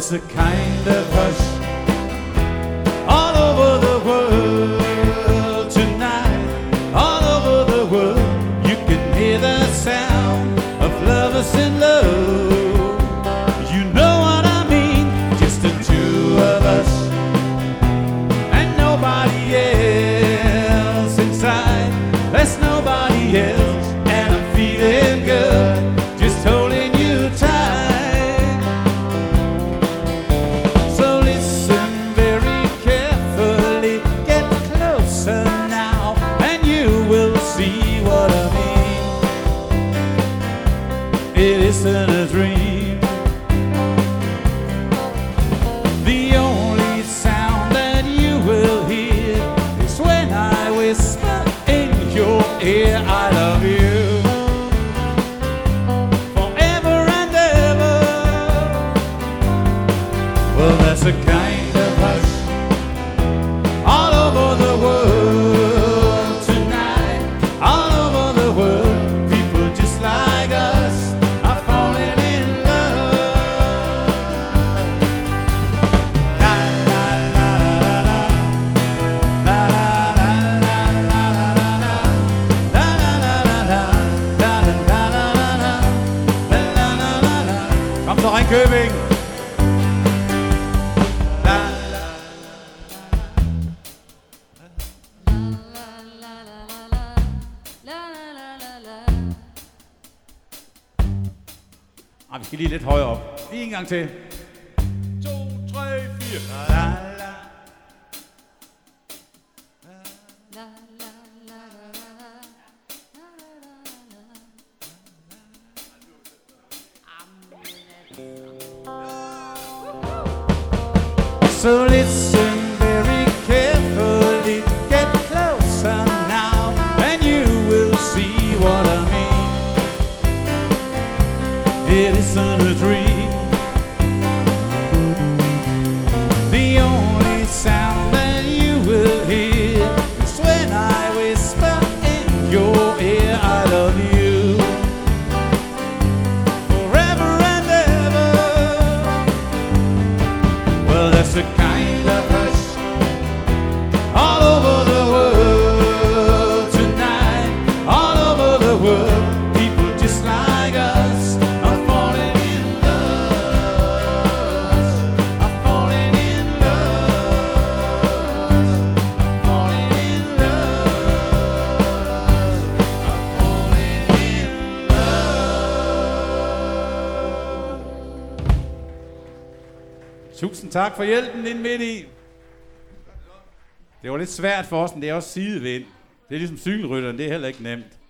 there's a kind of hush all over the world tonight. All over the world, you can hear the sound of lovers in love. You know what I mean? Just the two of us and nobody else inside. There's nobody else, and I'm feeling good, just holding you tight. So listen very carefully, get closer now, and you will see what I mean. It isn't a dream. The only sound that you will hear is when I whisper in your ear, I love you forever and ever. Well, that's a kind of hush all over the world tonight. All over the world, people just like us are falling in love. La la la la la, la la la la la la, la la la la, la la la la la, la la la la. Kom så, Ringkøbing. La la. Ah, vi skal lige lidt højere op. Lige en gang til. 2, 3, 4. La la. So listen very carefully, get closer now, and you will see what I mean. It isn't a dream. The only sound that you will hear is when I whisper in your ear, I love you forever and ever. Well, that's the kind of hush all over the world tonight. All over the world, people just like us are falling in love. Are falling in love. Are falling in love. Are falling in love. Tusind tak for hjælpen ind midt i. Det var lidt svært for os, men det er også sidevind. Det er ligesom cykelrytteren, det er heller ikke nemt.